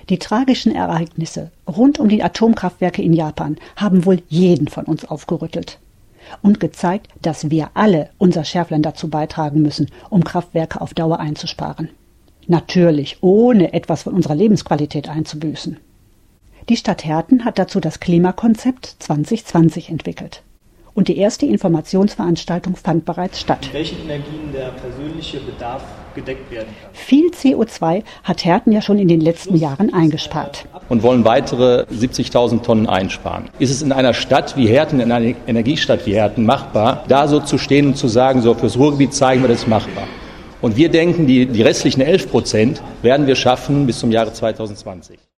Die tragischen Ereignisse rund um die Atomkraftwerke in Japan haben wohl jeden von uns aufgerüttelt und gezeigt, dass wir alle unser Schärflein dazu beitragen müssen, um Kraftwerke auf Dauer einzusparen. Natürlich ohne etwas von unserer Lebensqualität einzubüßen. Die Stadt Herten hat dazu das Klimakonzept 2020 entwickelt. Und die erste Informationsveranstaltung fand bereits statt. In welchen Energien der persönliche Bedarf gedeckt werden kann. Viel CO2 hat Herten ja schon in den letzten Jahren eingespart. Und wollen weitere 70.000 Tonnen einsparen. Ist es in einer Stadt wie Herten, in einer Energiestadt wie Herten machbar, da so zu stehen und zu sagen, so fürs Ruhrgebiet zeigen wir, das ist machbar. Und wir denken, die restlichen 11% werden wir schaffen bis zum Jahre 2020.